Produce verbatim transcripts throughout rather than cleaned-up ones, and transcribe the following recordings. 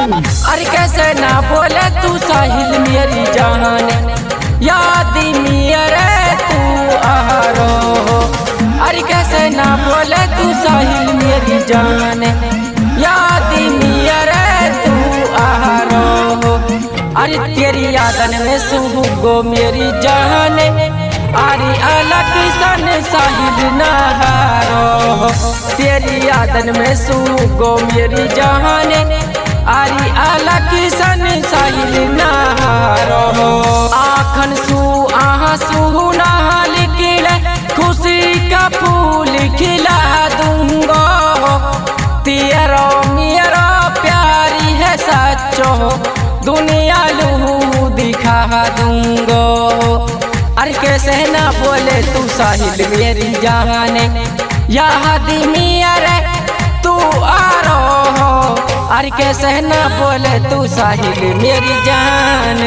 अरे कैसे ना बोले तू साहिल मेरी जान, याद मेरे तू आरो। अरे कैसे ना बोले तू साहिल मेरी जान, याद मेरे तू आरो। अरे तेरी यादन में सुगो मेरी जान, अरे अलग सन साहिल नहारो। तेरी यादन में सुगो मेरी जान, अरे अलग सन साहिल नहारो। आखन सू आंसू नहाल खिले, खुशी का फूल खिला दूंगा। तेरा मेरा प्यारी है सच्चो, दुनिया लू दिखा दूंगा। अरे कैसे ना बोले तू साहिल मेरी जान, याद मेरे तू आरो। अरे कैसे ना बोले तू साहिल मेरी जान।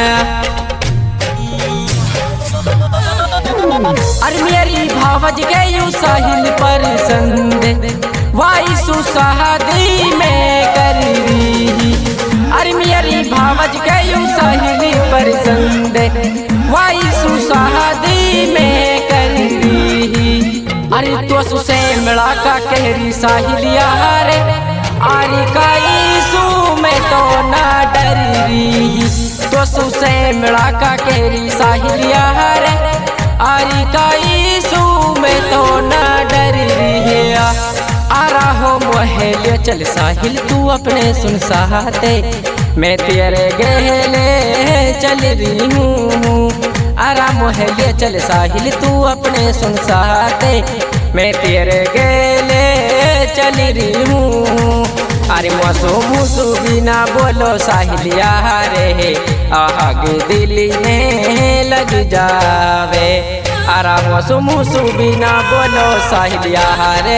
अरे मेरी भावज गयू साहिल पर संदे, वाई सुशादी में कर रही। अरे मेरी भावज गयू साहिल पर संदे, वाई सुशादी में कर रही। अरे तो सुसे मिला का कहरी साहिल यार, अरे काईसू में तो ना डर रही। तो सुसे मिला का कहरी साहिल यार, अरे काईसू में तो ना डर रही। आरा हो मोहले चल साहिल तू अपने सुन साहते, मैं तेरे गहले चल रही हूँ। आरा मोहले चल साहिल तू अपने सुन साहते, मैं तेरे गहले चल रही हूँ। अरे मसू मुसू बिना बोलो साहिल यारे, आग दिल में लग जावे। अरे मसू मुसू बिना बोलो साहिल यारे।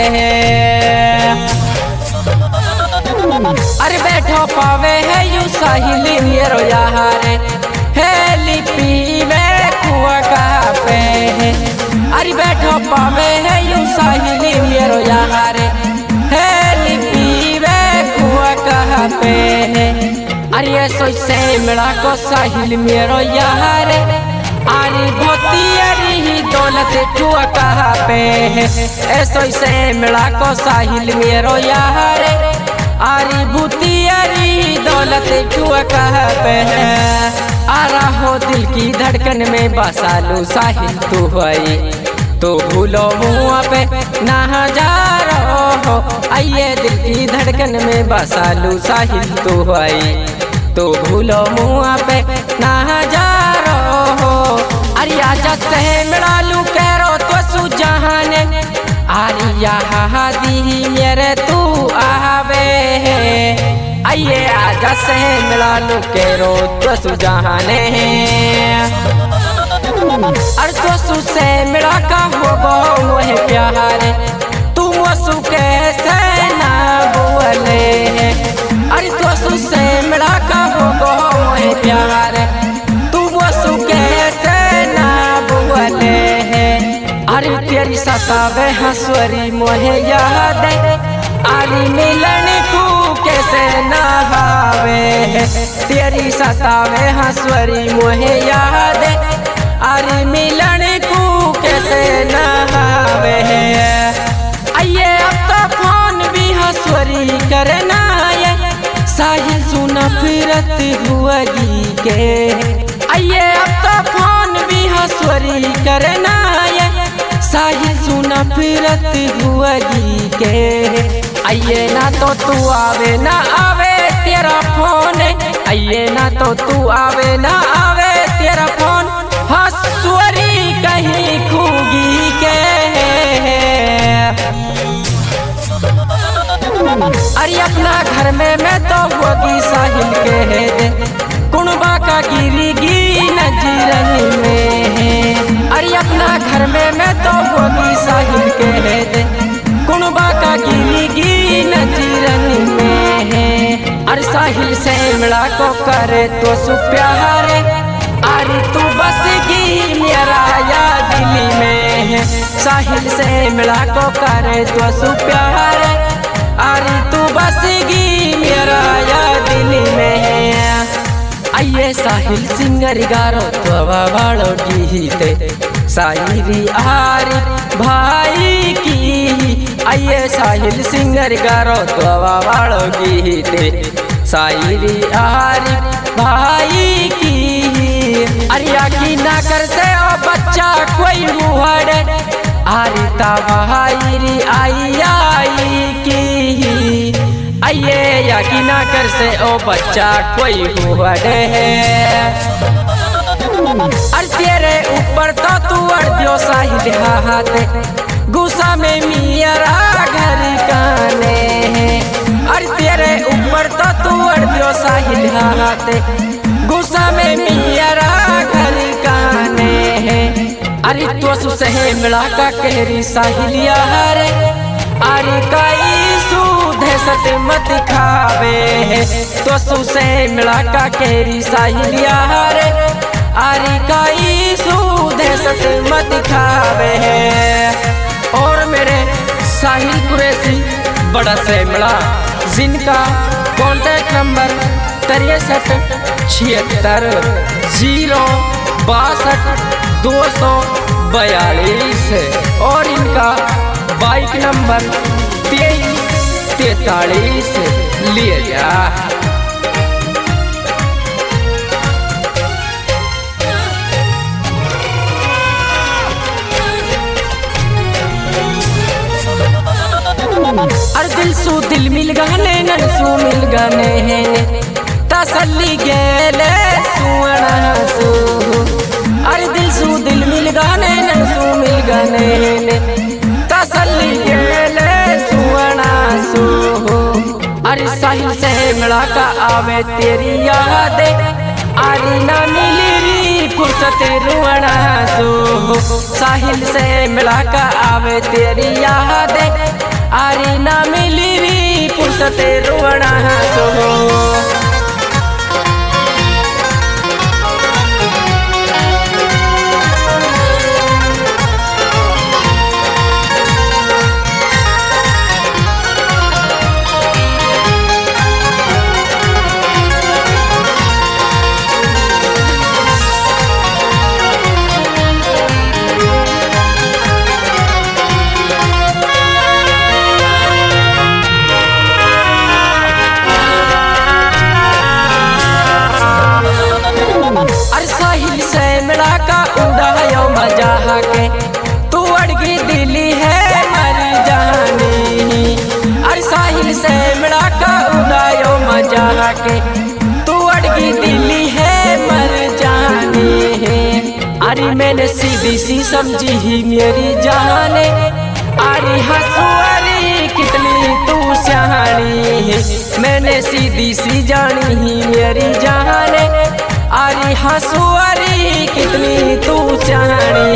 अरे बैठो पावे है यू साहिल मेरो यारे, है लिपि में कुआ का पे। अरे बैठो पावे है यू साहिल मेरो यारे, है लिपि में कुआ का पे। अरे ऐसो से मिला को साहिल मेरो यारे, अरे भोती अरी दौलत कुआ का पे। ऐसो से मिला को साहिल मेरो यारे, आरी भूती अरी दौलत कुआ का पे। आरा हो दिल की धड़कन में बसालू साहिल तू हुई, तो भूलो मुँह पे ना जा रहो। आइए दिल की धड़कन में बसालू साहिल तू हुई, तो भूलो मुँह पे ना जा रहो। अरे आजा से मिला लू करो तो सुजाने, अरे यहाँ दी मेरे तू आवे। आइए आजा से मिला लू करो तो सुजाने, अरे तो सुसे मिला का हो मोहे प्यारे, तू मसू कैसे ना बोले। अरे तो सुसे मिला का हो मोहे प्यारे, तू मसू कैसे ना बोले। अरे तेरी सतावे हंसवरी मोहे याद, अरे मिलन को कैसे ना हावे। तेरी सतावे हंसवरी मोहे याद, अरे मिलन को कैसे ना हावे। आइए अब तो फोन भी हंसवरी करना ये, साहिल सुना फिरत हुआगी के। आइए अब तो फोन भी हंसवरी करना ये, साहिल सुना फिरत हुआगी के। आइए ना तो तू आवे ना आवे तेरा फोन, आइए ना तो तू आवे ना आवे तेरा फोन। हंसवरी कहीं खूगी के, अरे अपना घर में मैं तो होगी साहिल के दे, कुणबा का गिरीगी नजरन में। अरे अपना घर में मैं तो होगी साहिल के दे, कुणबा का गिरीगी नजरन में। अरे साहिल से मिला को करे तो सु प्यारे, अरे तू बसगी मेरा याद दिल में। साहिल से मिला को करे तो सु प्यारे, अरे तू बसगी मेरा याद दिल साहिल सिंगर गारो तवा वालो गीते शायरी आरी भाई की आइए साहिल सिंगर गारो तवा वालो गीते शायरी आरी भाई की अरिया की ना करते ओ बच्चा कोई मुहड़े आरी तवायरी आई आई की आइए यकीना कर से ओ बच्चा कोई हुआड़े अर तेरे ऊपर तो तू अड़ दियो साहिल हाथे गुस्सा में मियरा घर काने अर तेरे ऊपर तो तू अड़ दियो साहिल हाथे गुस्सा में मियरा घर काने अरे तो सुसे मिला का कहरी साहिलिया रे अरे काई सत मत खावे तो सुसे मिला का केरी साहिलिया रे आरी काई सूधे सत मत खावे और मेरे साहिल कुरैशी बड़ा से मिला जिनका कॉन्टैक्ट नंबर तिरसठ छिहत्तर जीरो बासठ दो सौ बयालीस और इनका बाइक नंबर तेईस तैतालीस लिए जा अर दिल सू दिल मिल गाने नन सू मिल गाने हैं तसल्ली गेले सुवना सू अर दिल सू दिल मिल गाने नन सू मिल गाने हैं तसल्ली गेले सुवना सू अरे साहिल से मिला का आवे तेरी याद अरे ना मिली री फुर्सत रुवना सू साहिल से मिला का आवे तेरी याद अरे ना मिली री फुर्सत रुवना सू के तू अड़गी दिली है मर जानी अरे साहिल से मिला का उड़ायो मजा के तू अड़गी दिली है मर जानी अरे मैंने सीधी सी समझी ही मेरी जाने अरे हंसुआरी कितनी तू सयानी मैंने सीधी सी जानी ही मेरी जाने अरे हंसुआरी कितनी तू सयानी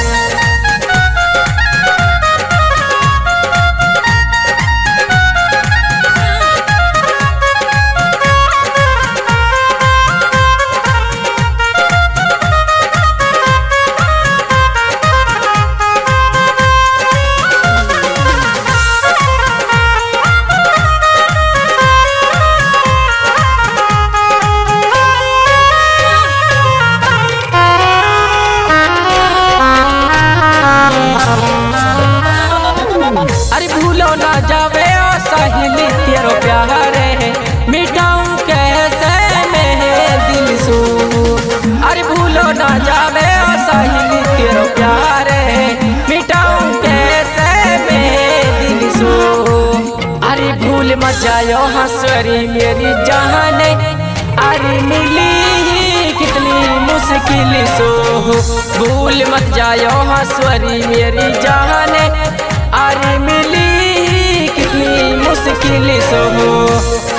अरे भूलो ना जावे ओ साहिल तेरो प्यार है मिटाऊं कैसे मैं दिल सू अरे भूलो ना जावे ओ साहिल तेरो प्यार है मिटाऊं कैसे मैं दिल सू अरे भूल मत जायो हंसरी मेरी जान अरे मिली कितनी मुश्किल सो भूल मत जायो हंसरी मेरी जान अरे मिली कितनी मुश्किल सो